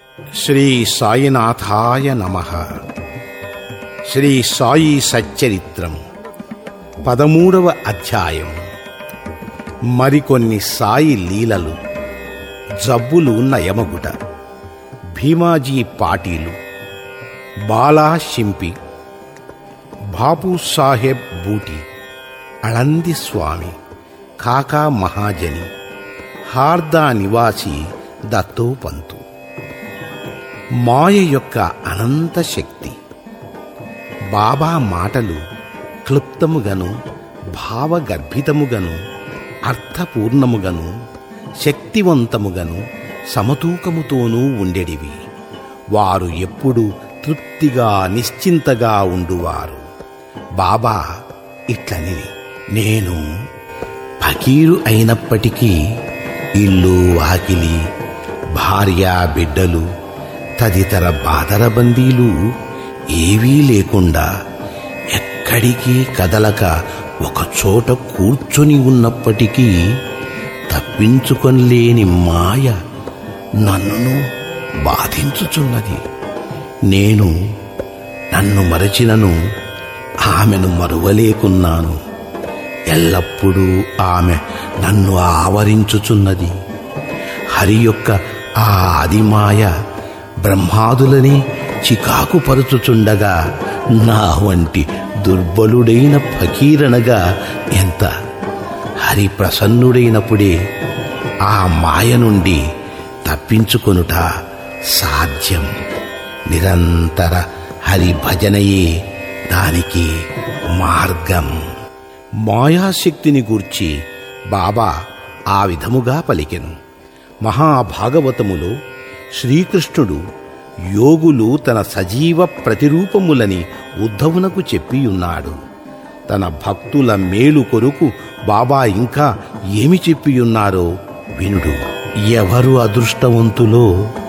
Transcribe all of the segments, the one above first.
శ్రీ సాయినాథాయ నమః. శ్రీ సాయి సచ్చరిత్రం 13వ అధ్యాయం. మరికొన్ని సాయి లీలలు. జబ్బులు నయమగుట. భీమాజీ పాటీలు, బాలా షింపి, బాపు సాహెబ్ బూటి, అళంది స్వామి, కాకా మహాజని, హార్దా నివాసి దత్తోపంతు. మాయ యొక్క అనంత శక్తి. బాబా మాటలు క్లుప్తముగను, భావగర్భితముగను, అర్థపూర్ణముగను, శక్తివంతముగను, సమతూకముతోనూ ఉండెడివి. వారు ఎప్పుడూ తృప్తిగా నిశ్చింతగా ఉండువారు. బాబా ఇట్లని, నేను ఫకీరు అయినప్పటికీ ఇల్లు వాకిలి, భార్య బిడ్డలు తదితర బాదరబందీలు ఏవీ లేకుండా ఎక్కడికి కదలక ఒకచోట కూర్చొని ఉన్నప్పటికీ తప్పించుకొనలేని మాయ నన్ను బాధించుచున్నది. నేను నన్ను మరచినను ఆమెను మరువలేకున్నాను. ఎల్లప్పుడూ ఆమె నన్ను ఆవరించుచున్నది. హరి యొక్క ఆ ఆదిమాయ బ్రహ్మాదులని చికాకుపరుచుచుండగా నా వంటి దుర్బలుడైన ఫకీరనగా ఎంత? హరి ప్రసన్నుడైనప్పుడే ఆ మాయ నుండి తప్పించుకొనుట సాధ్యం. నిరంతర హరి భజనయే దానికి మార్గం. మాయాశక్తిని గూర్చి బాబా ఆ విధముగా పలికెను. మహాభాగవతములో శ్రీకృష్ణుడు యోగులు తన సజీవ ప్రతిరూపములని ఉద్ధవునకు చెప్పియున్నాడు. తన భక్తుల మేలు కొరకు బాబా ఇంకా ఏమి చెప్పియున్నారో వినుడు. ఎవరు అదృష్టవంతులో,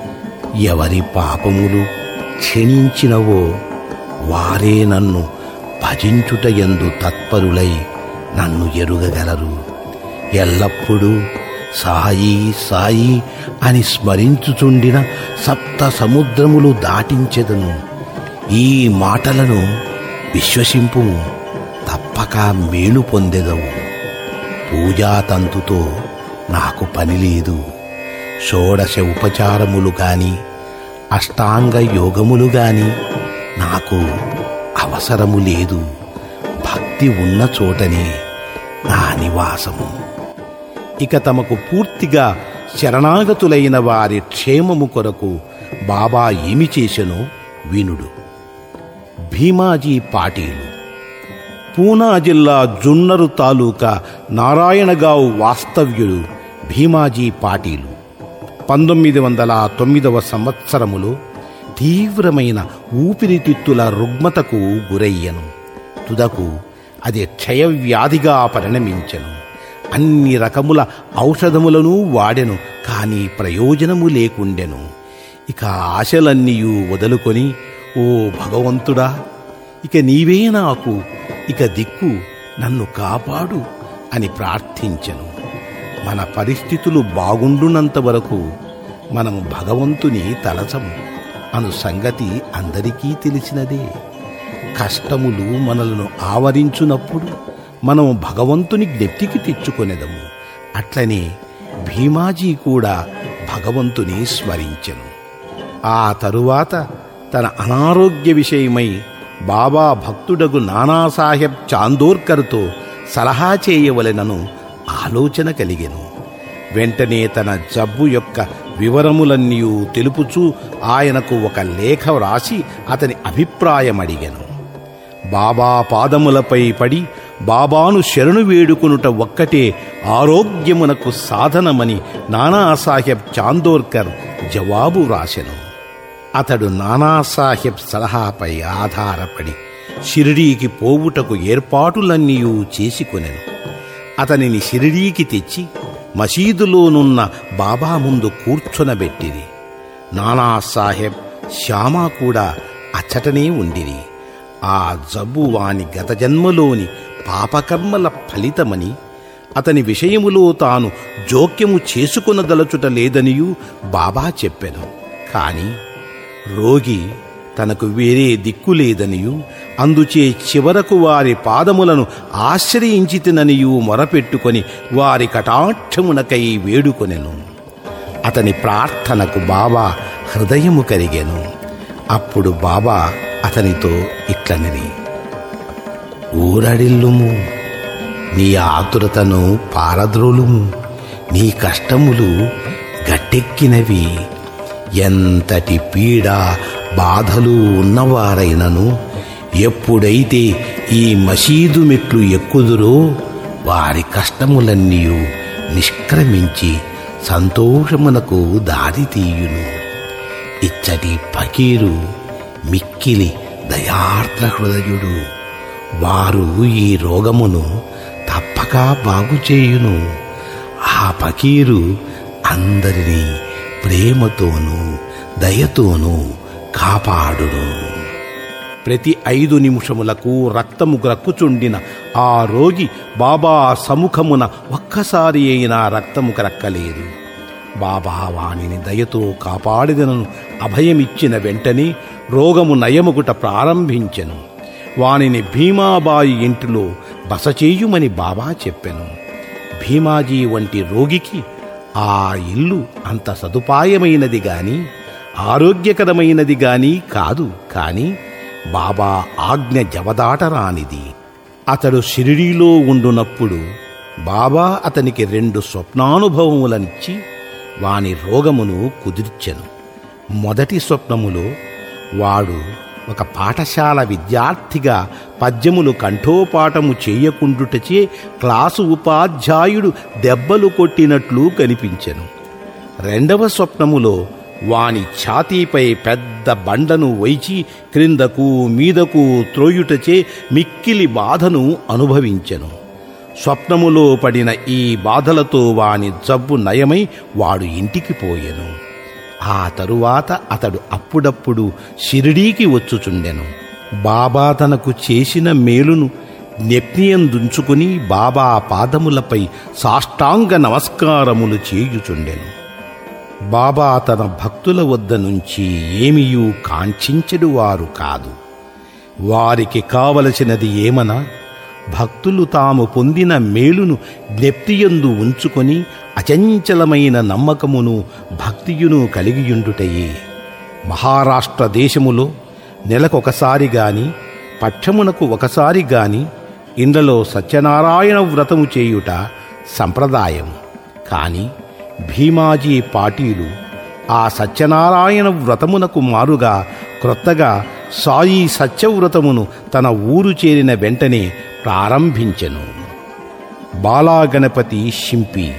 ఎవరి పాపములు క్షీణించినవో వారే నన్ను భజించుట యందు తత్పరులై నన్ను ఎరుగగలరు. ఎల్లప్పుడూ సాయి సాయి అని స్మరించుచుండిన సప్త సముద్రములు దాటించెదను. ఈ మాటలను విశ్వసింపు, తప్పక మేలు పొందెదవు. పూజాతంతుతో నాకు పని లేదు. షోడశ ఉపచారములు గాని, అష్టాంగ యోగములు గాని నాకు అవసరము లేదు. భక్తి ఉన్న చోటనే నా నివాసము. ఇక తమకు పూర్తిగా శరణాగతులైన వారి క్షేమము కొరకు బాబా ఏమి చేసెనో వినుడు. భీమాజీ పాటీలు. పూనా జిల్లా జున్నరు తాలూకా నారాయణగావ్ వాస్తవ్యుడు భీమాజీ పాటీలు 1909వ సంవత్సరములో తీవ్రమైన ఊపిరితిత్తుల రుగ్మతకు గురయ్యను. తుదకు అది క్షయవ్యాధిగా పరిణమించెను. అన్ని రకముల ఔషధములను వాడెను, కానీ ప్రయోజనము లేకుండెను. ఇక ఆశలన్నీయూ వదులుకొని, ఓ భగవంతుడా, ఇక నీవే నాకు ఇక దిక్కు, నన్ను కాపాడు అని ప్రార్థించెను. మన పరిస్థితులు బాగుండునంత వరకు మనము భగవంతుని తలచము అను సంగతి అందరికీ తెలిసినదే. కష్టములు మనలను ఆవరించునప్పుడు మనము భగవంతుని జ్ఞప్తికి తెచ్చుకొనెదము. అట్లనే భీమాజీ కూడా భగవంతుని స్మరించెను. ఆ తరువాత తన అనారోగ్య విషయమై బాబా భక్తుడగు నానాసాహెబ్ చాందోర్కర్తో సలహా చేయవలెనను ఆలోచన కలిగెను. వెంటనే తన జబ్బు యొక్క వివరములన్నీ తెలుపుచూ ఆయనకు ఒక లేఖ వ్రాసి అతని అభిప్రాయమడిగెను. బాబా పాదములపై పడి బాబాను శరణు వేడుకొనుట ఒక్కటే ఆరోగ్యమునకు సాధనమని నానాసాహెబ్ చాందోర్కర్ జవాబు వ్రాసెను. అతడు నానాసాహెబ్ సలహాపై ఆధారపడి షిరిడీకి పోవుటకు ఏర్పాటులన్నీ చేసుకొనెను. అతనిని షిరిడీకి తెచ్చి మసీదులోనున్న బాబా ముందు కూర్చొనబెట్టిరి. నానాసాహెబ్ శ్యామా కూడా అచ్చటనే ఉండిరి. ఆ జబ్బు వాని గత జన్మలోని పాపకర్మల ఫలితమని, అతని విషయములో తాను జోక్యము చేసుకొనదలచుట లేదనియూ బాబా చెప్పెను. కాని రోగి తనకు వేరే దిక్కు లేదనియు, అందుచే చివరకు వారి పాదములను ఆశ్రయించితిననియు మొరపెట్టుకొని వారి కటాక్షమునకై వేడుకొనెను. అతని ప్రార్థనకు బాబా హృదయము కరిగెను. అప్పుడు బాబా అతనితో ఇట్లనిరి: ఊరడిల్లుము, నీ ఆతురతను పారద్రోలుము, నీ కష్టములు గట్టెక్కినవి. ఎంతటి పీడ బాధలు ఉన్నవారైనను ఎప్పుడైతే ఈ మసీదు మెట్లు ఎక్కుదురో వారి కష్టములన్నీ నిష్క్రమించి సంతోషమునకు దారితీయును. ఇచ్చటి ఫకీరు మిక్కిలి దయార్ద్ర హృదయుడు. వారు ఈ రోగమును తప్పక బాగుచేయును. ఆ ఫకీరు అందరినీ ప్రేమతోనూ దయతోనూ కాపాడును. ప్రతి 5 నిమిషములకు రక్తము గ్రక్కుచుండిన ఆ రోగి బాబా సముఖమున ఒక్కసారి అయినా రక్తము క్రక్కలేదు. బాబా వానిని దయతో కాపాడిదనను అభయమిచ్చిన వెంటనే రోగము నయముగుట ప్రారంభించెను. వానిని భీమాబాయి ఇంటిలో బస చేయుమని బాబా చెప్పెను. భీమాజీ వంటి రోగికి ఆ ఇల్లు అంత సదుపాయమైనది గాని ఆరోగ్యకరమైనది గాని కాదు. కాని బాబా ఆజ్ఞ జవదాటరానిది. అతడు షిరిడీలో ఉండునప్పుడు బాబా అతనికి 2 స్వప్నానుభవములనిచ్చి వాని రోగమును కుదిర్చెను. మొదటి స్వప్నములో వాడు ఒక పాఠశాల విద్యార్థిగా పద్యములు కంఠోపాఠము చేయకుండుటచే క్లాసు ఉపాధ్యాయుడు దెబ్బలు కొట్టినట్లు కనిపించెను. రెండవ స్వప్నములో వాని ఛాతీపై పెద్ద బండను వైచి క్రిందకు మీదకు త్రోయుటచే మిక్కిలి బాధను అనుభవించెను. స్వప్నములో పడిన ఈ బాధలతో వాని జబ్బు నయమై వాడు ఇంటికి పోయెను. ఆ తరువాత అతడు అప్పుడప్పుడు షిరిడీకి వచ్చుచుండెను. బాబా తనకు చేసిన మేలును జ్ఞప్తియందుంచుకుని బాబా పాదములపై సాష్టాంగ నమస్కారములు చేయుచుండెను. బాబా తన భక్తుల వద్ద నుంచి ఏమియూ కాంక్షించెడు వారు కాదు. వారికి కావలసినది ఏమనా భక్తులు తాము పొందిన మేలును జ్ఞప్తియందు ఉంచుకొని అచంచలమైన నమ్మకమును భక్తియును కలిగియుండుటయే. మహారాష్ట్ర దేశములో నెలకొకసారి గాని పక్షమునకు ఒకసారి గాని ఇండ్లలో సత్యనారాయణ వ్రతము చేయుట సంప్రదాయం. కాని భీమాజీ పాటీలు ఆ సత్యనారాయణ వ్రతమునకు మారుగా క్రొత్తగా సాయి సత్యవ్రతమును తన ఊరు చేరిన వెంటనే ప్రారంభించెను. బాలాగణపతి షింపి.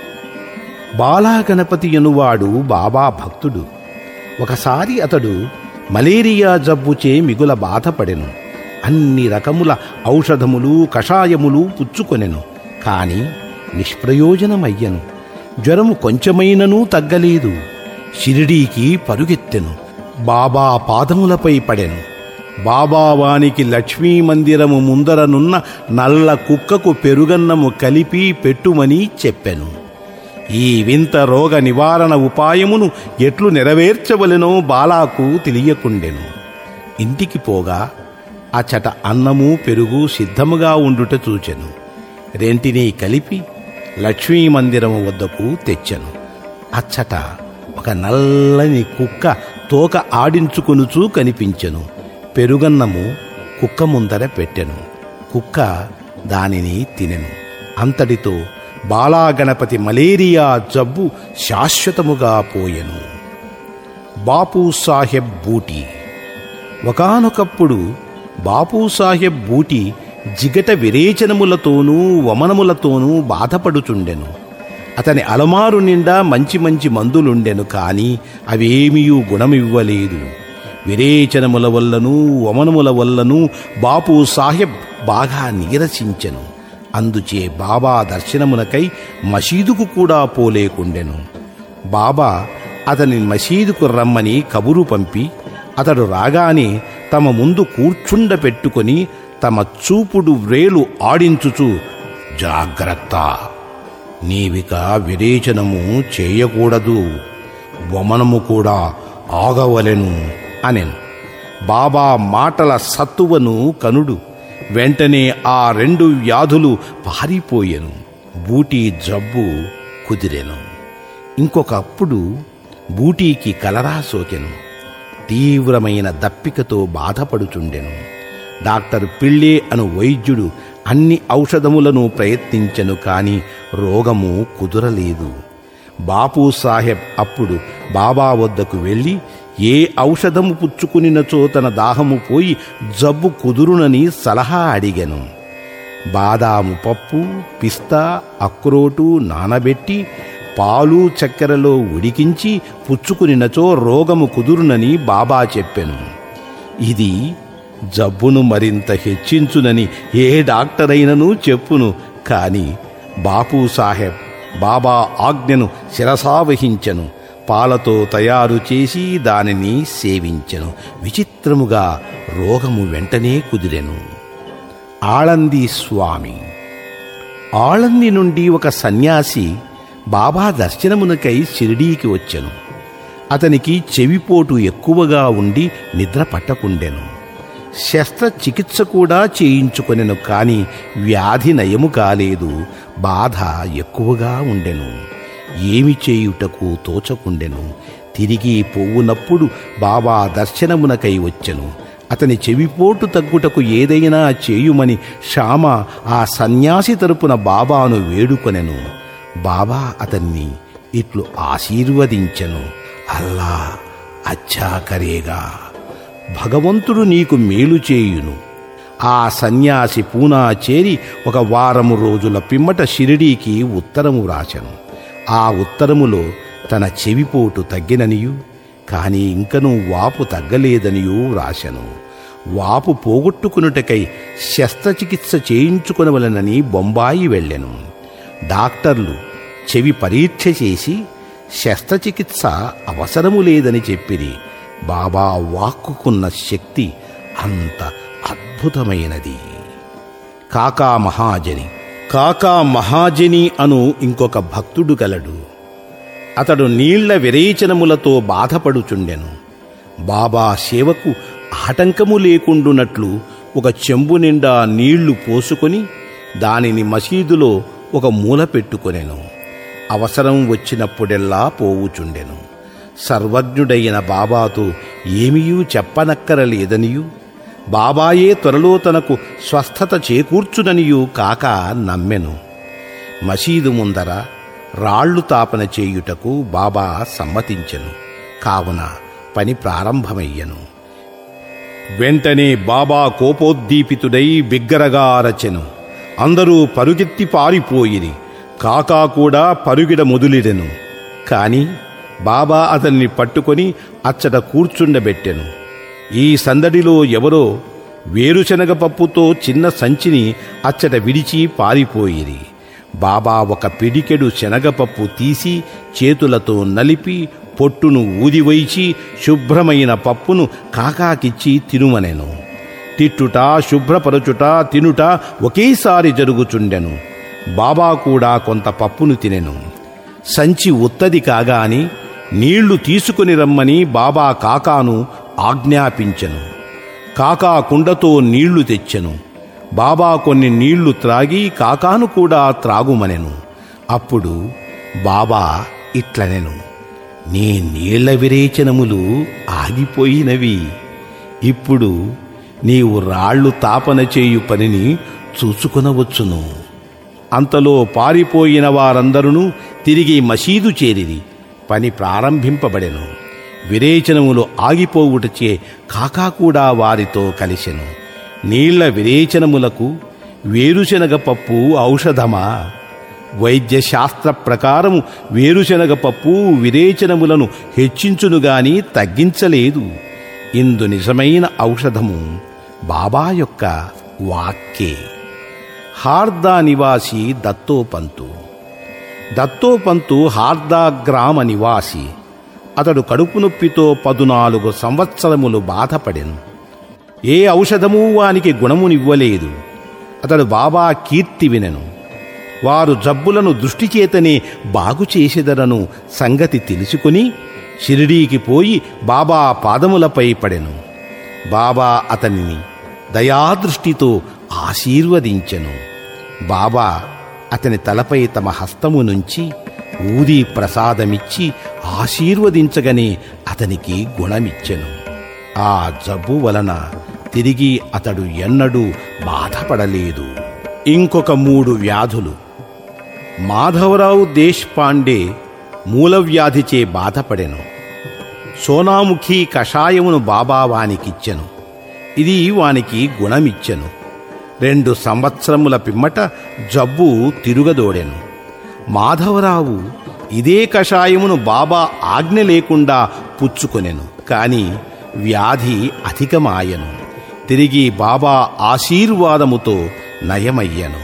బాలాగణపతి ఎనువాడు బాబా భక్తుడు. ఒకసారి అతడు మలేరియా జబ్బుచే మిగుల బాధపడెను. అన్ని రకముల ఔషధములు కషాయములు పుచ్చుకొనెను. కాని నిష్ప్రయోజనమయ్యను. జ్వరము కొంచెమైననూ తగ్గలేదు. షిరిడీకి పరుగెత్తెను. బాబా పాదములపై పడెను. బాబా వానికి లక్ష్మీ మందిరము ముందరనున్న నల్ల కుక్కకు పెరుగన్నము కలిపి పెట్టుమని చెప్పెను. ఈ వింత రోగ నివారణ ఉపాయమును ఎట్లు నెరవేర్చవలెనో బాలాకు తెలియకుండెను. ఇంటికి పోగా అచ్చట అన్నము పెరుగు సిద్ధముగా ఉండుట చూచెను. రెంటినీ కలిపి లక్ష్మీ మందిరము వద్దకు తెచ్చెను. అచ్చట ఒక నల్లని కుక్క తోక ఆడించుకొనుచూ కనిపించెను. పెరుగన్నము కుక్క ముందర పెట్టెను. కుక్క దానిని తినెను. అంతటితో బాలాగణపతి మలేరియా జబ్బు శాశ్వతముగా పోయెను. బాపూసాహెబ్ బూటీ. ఒకానొకప్పుడు బాపూసాహెబ్ బూటీ జిగట విరేచనములతోనూ వమనములతోనూ బాధపడుచుండెను. అతని అలమారు నిండా మంచి మంచి మందులుండెను. కాని అవేమియూ గుణమివ్వలేదు. విరేచనముల వల్లనూ వమనముల వల్లనూ బాపూ సాహెబ్ బాగా నీరసించెను. అందుచే బాబా దర్శనమునకై మసీదుకు కూడా పోలేకుండెను. బాబా అతని మసీదుకు రమ్మని కబురు పంపి అతడు రాగానే తమ ముందు కూర్చుండపెట్టుకొని తమ చూపుడు వ్రేలు ఆడించుచు, జాగ్రత్త, నీవిక విరేచనము చేయకూడదు, వమనము కూడా ఆగవలెను అనెను. బాబా మాటల సత్తువను కనుడు. వెంటనే ఆ 2 వ్యాధులు పారిపోయెను. బూటీ జబ్బు కుదిరెను. ఇంకొకప్పుడు బూటీకి కలరా సోకెను. తీవ్రమైన దప్పికతో బాధపడుచుండెను. డాక్టర్ పిళ్ళే అను వైద్యుడు అన్ని ఔషధములను ప్రయత్నించెను, కాని రోగము కుదురలేదు. బాపూ సాహెబ్ అప్పుడు బాబా వద్దకు వెళ్ళి ఏ ఔషధము పుచ్చుకునినచో తన దాహము పోయి జబ్బు కుదురునని సలహా అడిగెను. బాదాము పప్పు, పిస్తా, అక్రోటు నానబెట్టి పాలు చక్కెరలో ఉడికించి పుచ్చుకునినచో రోగము కుదురునని బాబా చెప్పెను. ఇది జబ్బును మరింత హెచ్చించునని ఏ డాక్టరైనను చెప్పును. కాని బాపూ సాహెబ్ బాబా ఆజ్ఞను శిరసావహించెను. పాలతో తయారు చేసి దానిని సేవించెను. విచిత్రముగా రోగము వెంటనే కుదిరెను. ఆళంది స్వామి. ఆళంది నుండి ఒక సన్యాసి బాబా దర్శనమునకై షిరిడీకి వచ్చెను. అతనికి చెవిపోటు ఎక్కువగా ఉండి నిద్ర పట్టకుండెను. శస్త్రచికిత్స కూడా చేయించుకొనెను, కాని వ్యాధి నయము కాలేదు. బాధ ఎక్కువగా ఉండెను. ఏమి చేయుటకు తోచకుండెను. తిరిగి పోవునప్పుడు బాబా దర్శనమునకై వచ్చెను. అతని చెవిపోటు తగ్గుటకు ఏదైనా చేయుమని శ్యామ ఆ సన్యాసి తరపున బాబాను వేడుకొనెను. బాబా అతన్ని ఇట్లు ఆశీర్వదించెను. అల్లా అచ్చా కరేగా, భగవంతుడు నీకు మేలు చేయును. ఆ సన్యాసి పూనా చేరి 1 వారము రోజుల పిమ్మట షిరిడీకి ఉత్తరము రాచెను. ఆ ఉత్తరములో తన చెవిపోటు తగ్గిననియు, కాని ఇంకనూ వాపు తగ్గలేదనియూ రాశెను. వాపు పోగొట్టుకునుటకై శస్త్రచికిత్స చేయించుకొనవలెనని బొంబాయి వెళ్ళెను. డాక్టర్లు చెవి పరీక్ష చేసి శస్త్రచికిత్స అవసరము లేదని చెప్పిరి. బాబా వాక్కుకున్న శక్తి అంత అద్భుతమైనది. కాకా మహాజని. కాకా మహాజని అను ఇంకొక భక్తుడు గలడు. అతడు నీళ్ల విరేచనములతో బాధపడుచుండెను. బాబా సేవకు ఆటంకము లేకుండునట్లు 1 చెంబు నిండా నీళ్లు పోసుకొని దానిని మసీదులో 1 మూల పెట్టుకొనెను. అవసరం వచ్చినప్పుడెల్లా పోవుచుండెను. సర్వజ్ఞుడైన బాబాతో ఏమీయూ చెప్పనక్కరలేదనియూ, బాబాయే త్వరలో తనకు స్వస్థత చేకూర్చుననియూ కాక నమ్మెను. మసీదు ముందర రాళ్లు తాపన చేయుటకు బాబా సమ్మతించెను. కావున పని ప్రారంభమయ్యెను. వెంటనే బాబా కోపోద్దీపితుడై బిగ్గరగా అరచెను. అందరూ పరుగెత్తి పారిపోయిరి. కాకా కూడా పరుగిడ మొదలెడెను. కాని బాబా అతన్ని పట్టుకొని అచ్చట కూర్చుండబెట్టెను. ఈ సందడిలో ఎవరో వేరుశనగ పప్పుతో చిన్న సంచిని అచ్చట విడిచి పారిపోయిరి. బాబా 1 పిడికెడు శనగపప్పు తీసి చేతులతో నలిపి పొట్టును ఊదివైచి శుభ్రమైన పప్పును కాకాకిచ్చి తినుమనెను. తిట్టుట, శుభ్రపరచుట, తినుట ఒకేసారి జరుగుచుండెను. బాబా కూడా కొంత పప్పును తినెను. సంచి ఉత్తది కాగాని నీళ్లు తీసుకుని రమ్మని బాబా కాకాను ఆజ్ఞాపించెను. కాకా కుండతో నీళ్లు తెచ్చెను. బాబా కొన్ని నీళ్లు త్రాగి కాకాను కూడా త్రాగుమనెను. అప్పుడు బాబా ఇట్లనెను, నీ నీళ్ల విరేచనములు ఆగిపోయినవి. ఇప్పుడు నీవు రాళ్లు తాపన చేయు పనిని చూసుకొనవచ్చును. అంతలో పారిపోయిన వారందరూ తిరిగి మసీదు చేరిరి. పని ప్రారంభింపబడెను. విరేచనములు ఆగిపోవుటచే కాకా కూడా వారితో కలిసెను. నీళ్ల విరేచనములకు వేరుశనగ పప్పు ఔషధమా? వైద్యశాస్త్ర ప్రకారము వేరుశనగ పప్పు విరేచనములను హెచ్చించునుగాని తగ్గించలేదు. ఇందు నిజమైన ఔషధము బాబా యొక్క వాక్కే. హార్దా నివాసి దత్తోపంతు. దత్తోపంతు హార్దా గ్రామ నివాసి. అతడు కడుపు నొప్పితో 14 సంవత్సరములు బాధపడెను. ఏ ఔషధమూ వానికి గుణమునివ్వలేదు. అతడు బాబా కీర్తి వినెను. వారు జబ్బులను దృష్టిచేతనే బాగు చేసెదరను సంగతి తెలుసుకుని షిరిడీకి పోయి బాబా పాదములపై పడెను. బాబా అతనిని దయాదృష్టితో ఆశీర్వదించెను. బాబా అతని తలపై తమ హస్తము నుంచి ఊది ప్రసాదమిచ్చి ఆశీర్వదించగనే అతనికి గుణమిచ్చెను. ఆ జబ్బు వలన తిరిగి అతడు ఎన్నడూ బాధపడలేదు. ఇంకొక 3 వ్యాధులు. మాధవరావు దేశ్పాండే మూలవ్యాధిచే బాధపడెను. సోనాముఖి కషాయమును బాబా వానికిచ్చెను. ఇది వానికి గుణమిచ్చెను. 2 సంవత్సరముల పిమ్మట జబ్బు తిరుగదోడెను. మాధవరావు ఇదే కషాయమును బాబా ఆజ్ఞ లేకుండా పుచ్చుకొనెను. కాని వ్యాధి అధికమాయెను. తిరిగి బాబా ఆశీర్వాదముతో నయమయ్యెను.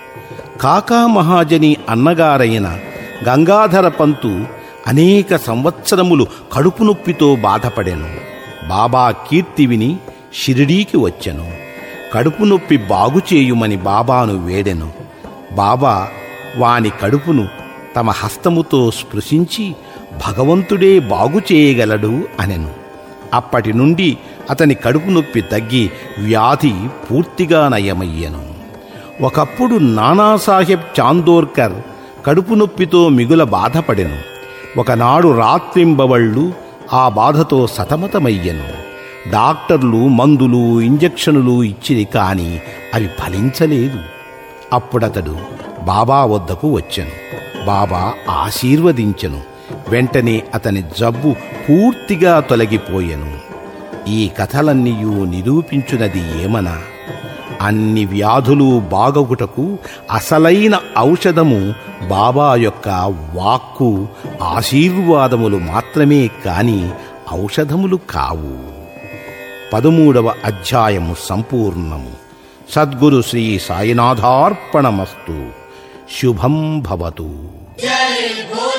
కాకా మహాజని అన్నగారైన గంగాధర పంతు అనేక సంవత్సరములు కడుపు నొప్పితో బాధపడెను. బాబా కీర్తి విని షిరిడీకి వచ్చెను. కడుపు నొప్పి బాగుచేయుమని బాబాను వేడెను. బాబా వాని కడుపును తమ హస్తముతో స్పృశించి భగవంతుడే బాగు చేయగలడు అనెను. అప్పటి నుండి అతని కడుపు నొప్పి తగ్గి వ్యాధి పూర్తిగా నయమయ్యెను. ఒకప్పుడు నానాసాహెబ్ చాందోర్కర్ కడుపు నొప్పితో మిగుల బాధపడెను. ఒకనాడు రాత్రింబవళ్ళు ఆ బాధతో సతమతమయ్యెను. డాక్టర్లు మందులు ఇంజెక్షనులు ఇచ్చిరి, కాని అవి ఫలించలేదు. అప్పుడతడు బాబా వద్దకు వచ్చెను. బాబా ఆశీర్వదించెను. వెంటనే అతని జబ్బు పూర్తిగా తొలగిపోయెను. ఈ కథలన్నీయూ నిరూపించునది ఏమనా, అన్ని వ్యాధులు బాగొగుటకు అసలైన ఔషధము బాబా యొక్క వాక్కు, ఆశీర్వాదములు మాత్రమే కాని ఔషధములు కావు. 13వ అధ్యాయము సంపూర్ణము. సద్గురు శ్రీ సాయినాథార్పణమస్తు. శుభం భవతు. జై